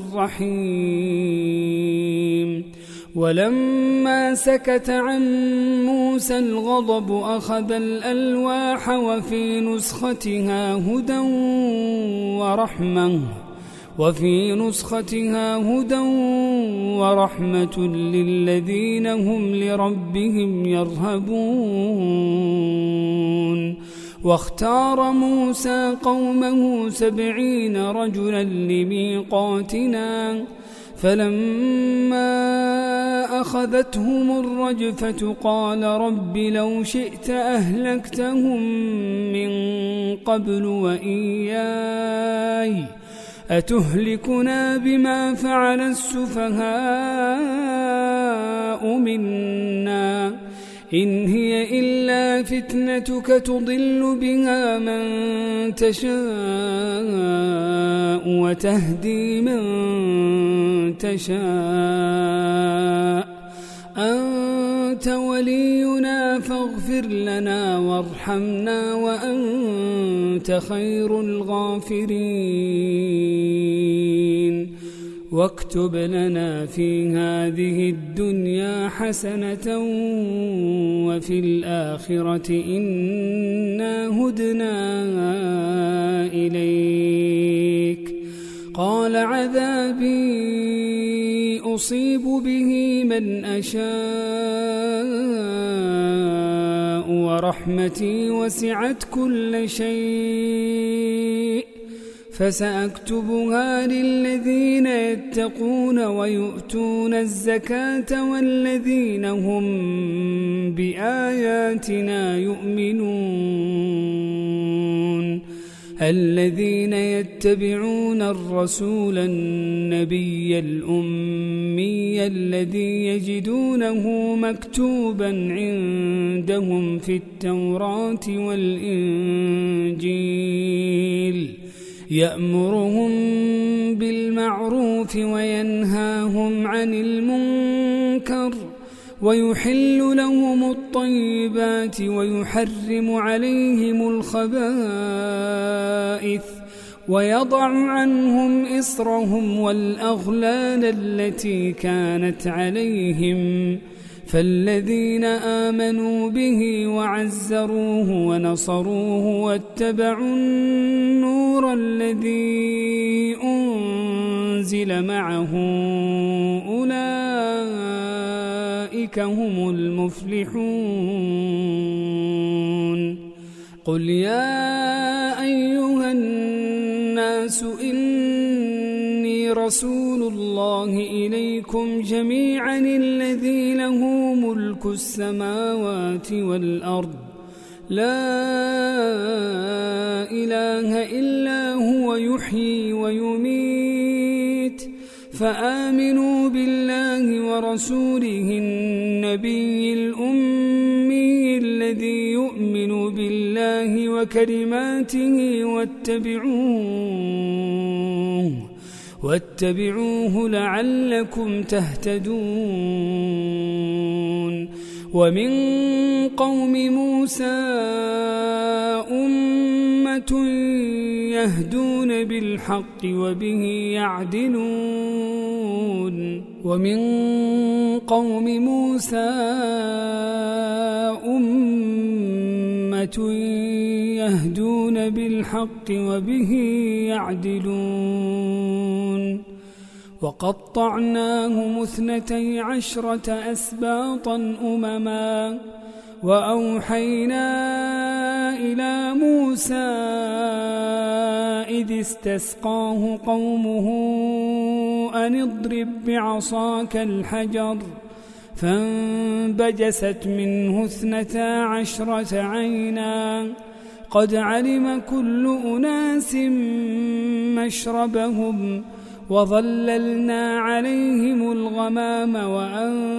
رحيم. ولما سكت عن موسى الغضب أخذ الألواح وفي نسختها هدى ورحمة وفي نسختها هدى ورحمة للذين هم لربهم يرهبون. واختار موسى قومه سبعين رجلا لميقاتنا فلما أخذتهم الرجفة قال رب لو شئت أهلكتهم من قبل وإياي أتهلكنا بما فعل السفهاء منا إن هي إلا فتنتك تضل بها من تشاء وتهدي من تشاء أنت ولينا فاغفر لنا وارحمنا وأنت خير الغافرين. واكتب لنا في هذه الدنيا حسنة وفي الآخرة إنا هدنا إليك. قال عذابي أصيب به من أشاء ورحمتي وسعت كل شيء فسأكتبها للذين يتقون ويؤتون الزكاة والذين هم بآياتنا يؤمنون. الذين يتبعون الرسول النبي الأمي الذي يجدونه مكتوبا عندهم في التوراة والإنجيل يأمرهم بالمعروف وينهاهم عن المنكر ويحل لهم الطيبات ويحرم عليهم الخبائث ويضع عنهم إصرهم والأغلال التي كانت عليهم. فالذين آمنوا به وعزروه ونصروه واتبعوا النور الذي أنزل معه أولئك هم المفلحون. قل يا أيها الناس إني رسول الله إليكم جميعا الذي له ملك السماوات والأرض لا إله إلا هو يحيي ويميت فآمنوا بالله ورسوله النبي الأمي الذي يؤمن بالله وكلماته واتبعوه واتبعوه لعلكم تهتدون. ومن قوم موسى أمة يهدون بالحق وبه يعدلون. ومن قوم موسى أمة يهدون بالحق وبه يعدلون. وقطعناهم اثنتي عشرة أسباطا أمما وأوحينا إلى موسى إذ استسقاه قومه أن اضرب بعصاك الحجر فانبجست منه اثنتا عشرة عينا قد علم كل أناس مشربهم وظللنا عليهم الغمام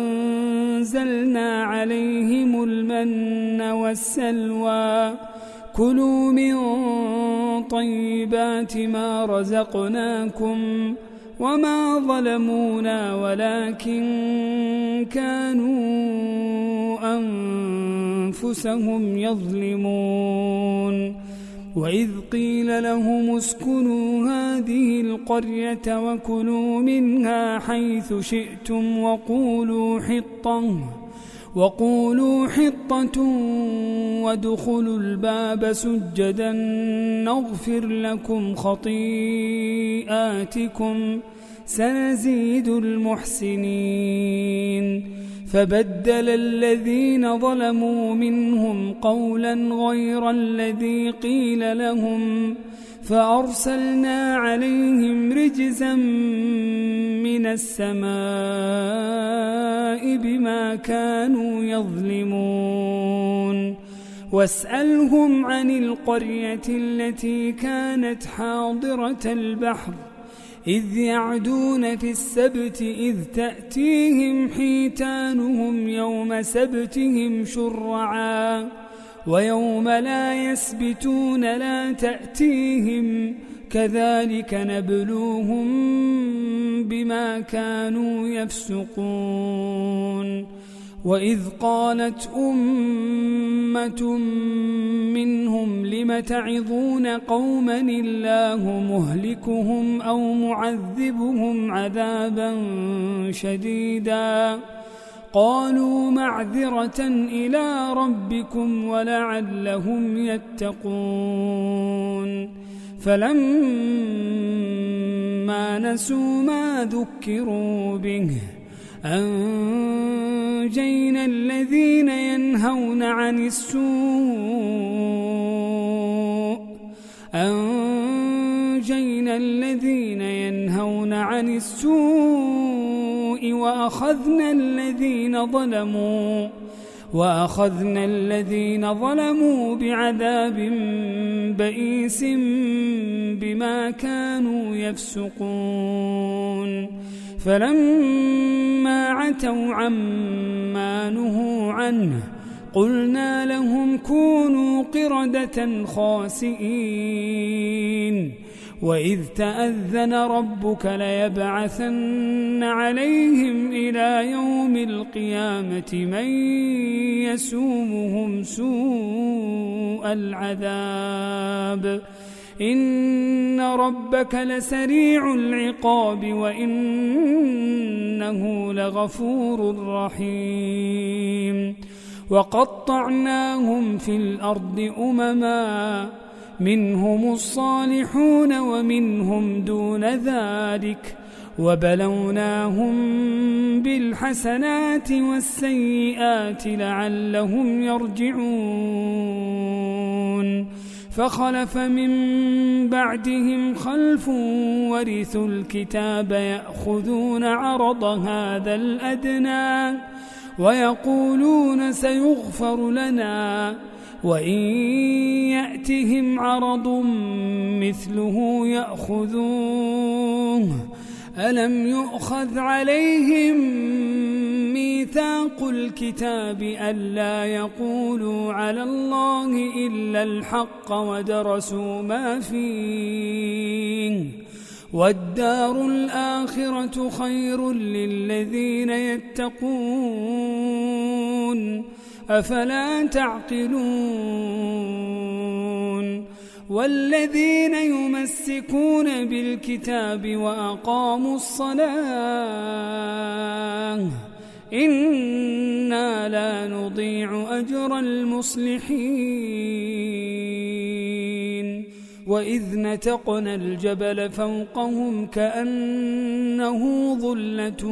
وأنزلنا عليهم المن والسلوى كلوا من طيبات ما رزقناكم وما ظلمونا ولكن كانوا أنفسهم يظلمون وإذ قيل لهم اسكنوا هذه القرية وكلوا منها حيث شئتم وقولوا حطة وقولوا حطة وادخلوا الباب سجدا نغفر لكم خطيئاتكم سنزيد المحسنين فبدل الذين ظلموا منهم قولا غير الذي قيل لهم فأرسلنا عليهم رجزا من السماء بما كانوا يظلمون واسألهم عن القرية التي كانت حاضرة البحر إذ يعدون في السبت إذ تأتيهم حيتانهم يوم سبتهم شرعا ويوم لا يسبتون لا تأتيهم كذلك نبلوهم بما كانوا يفسقون وإذ قالت أمة منهم لم تعظون قوما الله مهلكهم أو معذبهم عذابا شديدا قالوا معذرة إلى ربكم ولعلهم يتقون فلما نسوا ما ذكروا به أنجينا الذين ينهون عن السوء أنجينا الذين ينهون عن السوء وأخذنا الذين ظلموا وأخذنا الذين ظلموا بعذاب بئيس بما كانوا يفسقون فلما عتوا عما نهوا عنه قلنا لهم كونوا قردة خاسئين وإذ تأذن ربك ليبعثن عليهم إلى يوم القيامة من يسومهم سوء العذاب إن ربك لسريع العقاب وإنه لغفور رحيم وقطعناهم في الأرض أمما منهم الصالحون ومنهم دون ذلك وبلوناهم بالحسنات والسيئات لعلهم يرجعون فخلف من بعدهم خلف ورثوا الكتاب يأخذون عرض هذا الأدنى ويقولون سيغفر لنا وإن يأتهم عرض مثله يأخذوه ألم يؤخذ عليهم ميثاق الكتاب ألا يقولوا على الله إلا الحق ودرسوا ما فيه والدار الآخرة خير للذين يتقون أفلا تعقلون والذين يمسكون بالكتاب وأقاموا الصلاة إنا لا نضيع أجر المصلحين وإذ نتقنا الجبل فوقهم كأنه ظلة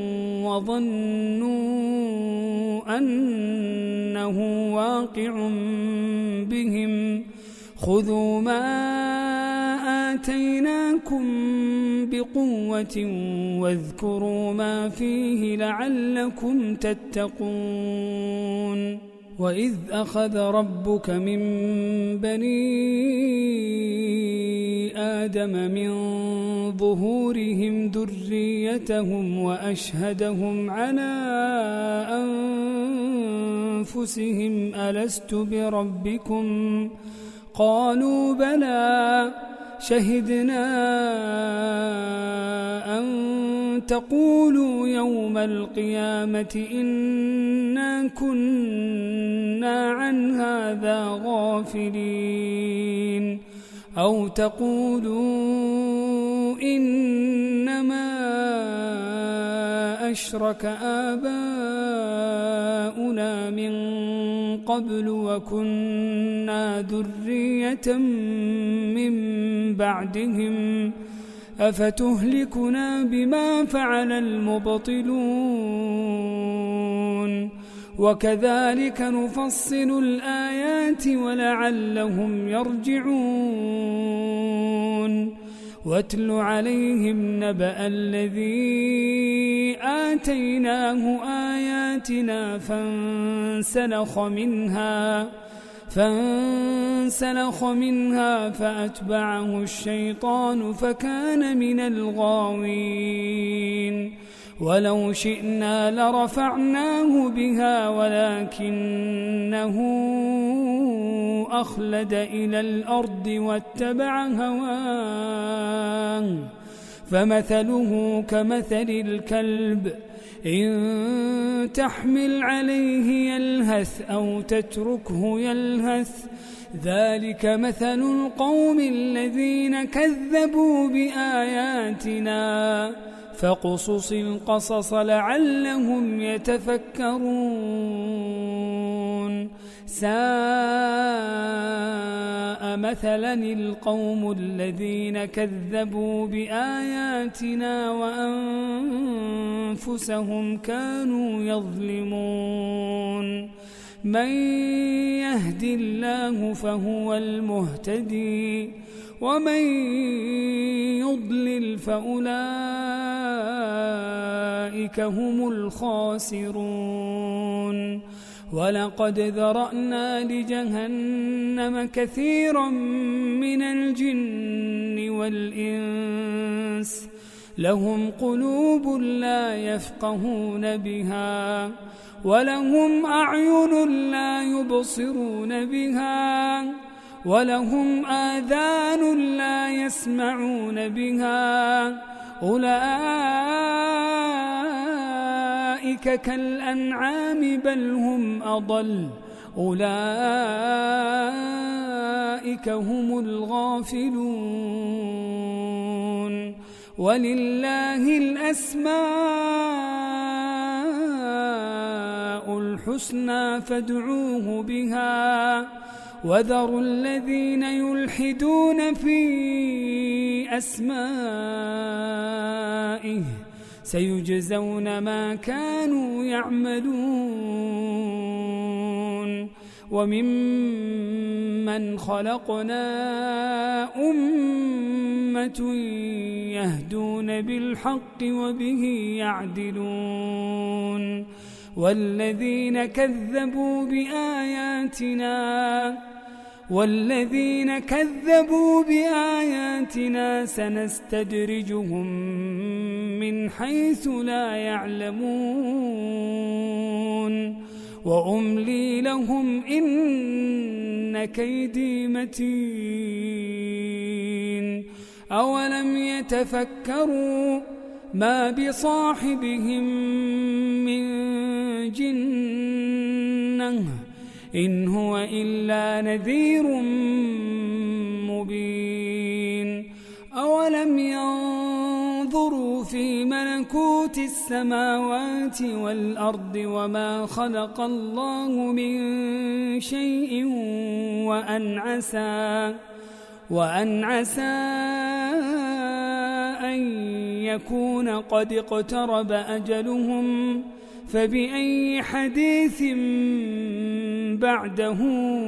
وظنوا أنه واقع بهم خذوا ما آتيناكم بقوة واذكروا ما فيه لعلكم تتقون وإذ أخذ ربك من بني آدم من ظهورهم ذريتهم وأشهدهم على أنفسهم ألست بربكم قالوا بلى شهدنا أن تقولوا يوم القيامة إنا كنا عن هذا غافلين أو تقولوا إنما أشرك آباؤنا من قبل وكنا ذرية من بعدهم أفتهلكنا بما فعل المبطلون وكذلك نفصل الآيات ولعلهم يرجعون واتل عليهم نبأ الذي آتيناه آياتنا فانسلخ منها فانسلخ منها فأتبعه الشيطان فكان من الغاوين ولو شئنا لرفعناه بها ولكنه أخلد إلى الأرض واتبع هواه فمثله كمثل الكلب إن تحمل عليه يلهث أو تتركه يلهث ذلك مثل القوم الذين كذبوا بآياتنا فاقصص القصص لعلهم يتفكرون ساء مثلا القوم الذين كذبوا بآياتنا وأنفسهم كانوا يظلمون من يهد الله فهو المهتدي ومن يضلل فأولئك هم الخاسرون ولقد ذرأنا لجهنم كثيرا من الجن والإنس لهم قلوب لا يفقهون بها ولهم أعين لا يبصرون بها ولهم آذان لا يسمعون بها أولئك كالأنعام بل هم أضل أولئك هم الغافلون ولله الأسماء الحسنى فادعوه بها وذروا الذين يلحدون في أسمائه سيجزون ما كانوا يعملون وممن خلقنا أمة يهدون بالحق وبه يعدلون والذين كذبوا بآياتنا والذين كذبوا بآياتنا سنستدرجهم من حيث لا يعلمون وأملي لهم إن كيدي متين أولم يتفكروا ما بصاحبهم من جنة إن هو إلا نذير مبين أولم ينظروا في ملكوت السماوات والأرض وما خلق الله من شيء وأن عسى وأن عسى أن يكون قد اقترب أجلهم فبأي حديث بعده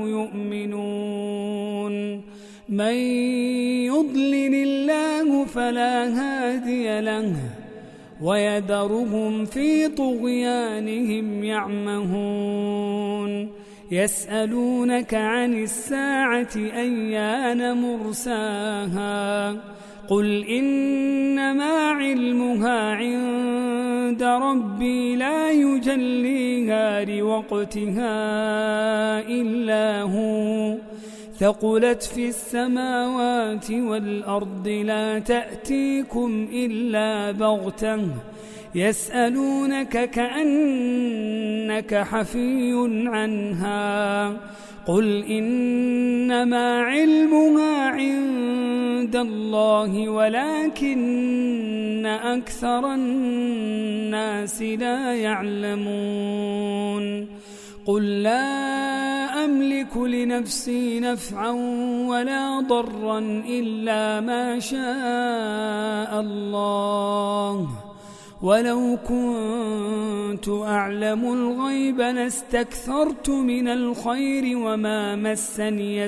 يؤمنون من يضلل الله فلا هادي له ويذرهم في طغيانهم يعمهون يسألونك عن الساعة أيان مرساها قل إنما علمها عند ربي لا يجليها لوقتها إلا هو ثقلت في السماوات والأرض لا تأتيكم إلا بغتة يسألونك كأنك حفي عنها قل إنما علمها عند الله ولكن أكثر الناس لا يعلمون قل لا أملك لنفسي نفعا ولا ضرا إلا ما شاء الله ولو كنت أعلم الغيب لاستكثرت من الخير وما مسني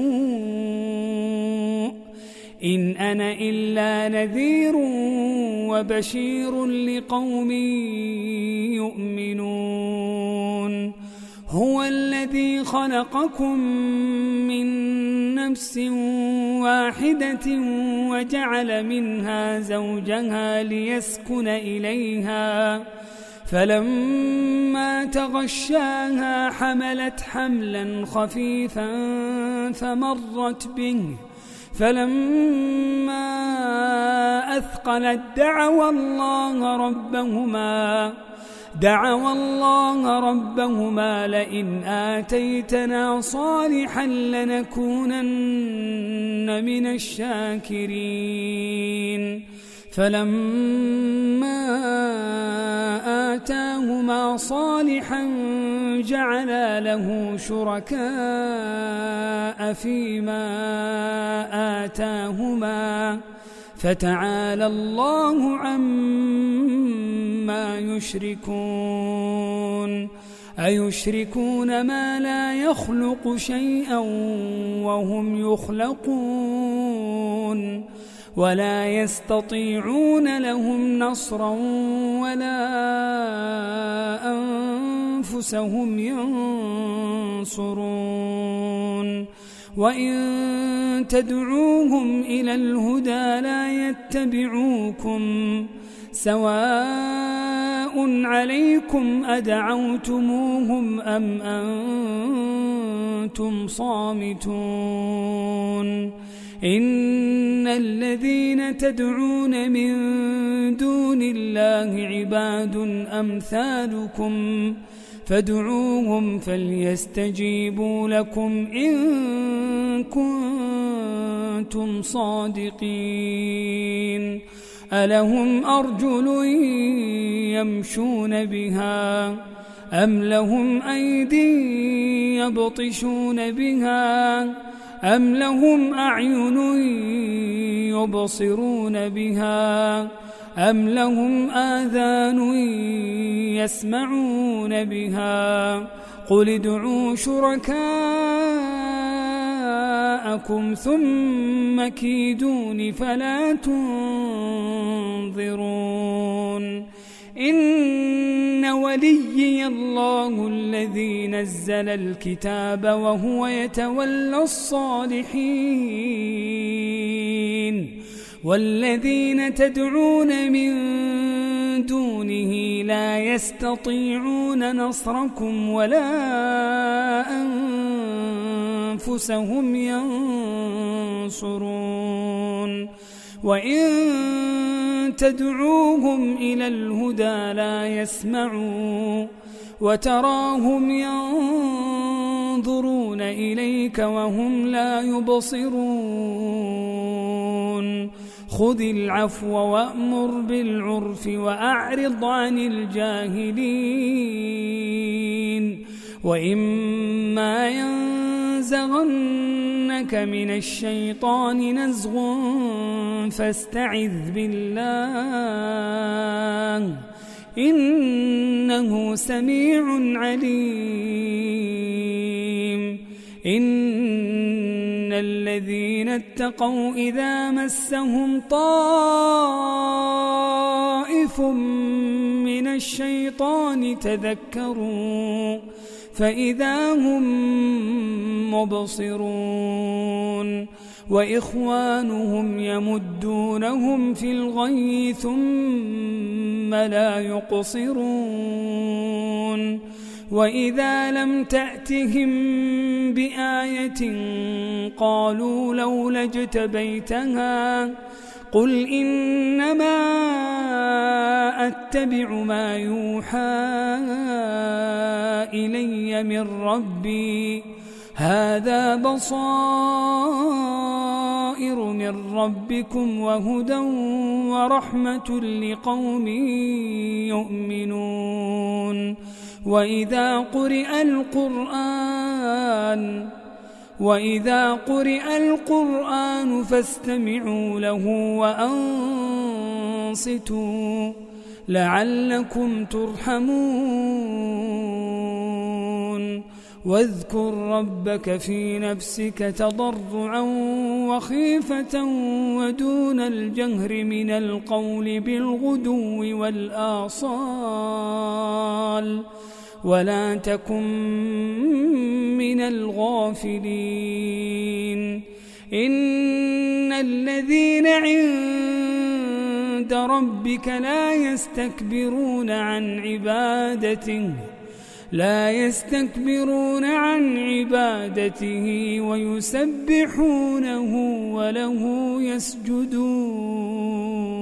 السوء إن أنا إلا نذير وبشير لقوم يؤمنون هو الذي خلقكم من نفس واحدة وجعل منها زوجها ليسكن إليها فلما تغشاها حملت حملا خفيفا فمرت به فلما أثقلت دعوا الله ربهما دعوا الله ربهما لئن آتيتنا صالحا لنكونن من الشاكرين فلما آتاهما صالحا جعلا له شركاء فيما آتاهما فتعالى الله عما يشركون أيشركون ما لا يخلق شيئا وهم يخلقون ولا يستطيعون لهم نصرا ولا أنفسهم ينصرون وإن تدعوهم إلى الهدى لا يتبعوكم سواء عليكم أدعوتموهم أم أنتم صامتون إن الذين تدعون من دون الله عباد أمثالكم فادعوهم فليستجيبوا لكم إن كنتم صادقين ألهم أرجل يمشون بها أم لهم أيدي يبطشون بها أم لهم أعين يبصرون بها أم لهم آذان يسمعون بها قل ادعوا شركاءكم ثم كيدون فلا تنظرون إن وليي الله الذي نزل الكتاب وهو يتولى الصالحين والذين تدعون من دونه لا يستطيعون نصركم ولا أنفسهم ينصرون وإن تدعوهم إلى الهدى لا يسمعوا وتراهم ينظرون إليك وهم لا يبصرون خذ العفو وأمر بالعرف وأعرض عن الجاهلين وإما ينزغنك من الشيطان نزغ فاستعذ بالله إنه سميع عليم إن الذين اتقوا إذا مسهم طائف من الشيطان تذكروا فإذا هم مبصرون وإخوانهم يمدونهم في الغي ثم لا يقصرون وإذا لم تأتهم بآية قالوا لولا اجتبيتها قل إنما أتبع ما يوحى إلي من ربي هذا بصائر من ربكم وهدى ورحمة لقوم يؤمنون وإذا قرئ القرآن وإذا قرئ القرآن فاستمعوا له وأنصتوا لعلكم ترحمون واذكر ربك في نفسك تضرعا وخيفة ودون الجهر من القول بالغدو والآصال ولا تكن من الغافلين إن الذين عند ربك لا يستكبرون عن عبادته لا يستكبرون عن عبادته ويسبحونه وله يسجدون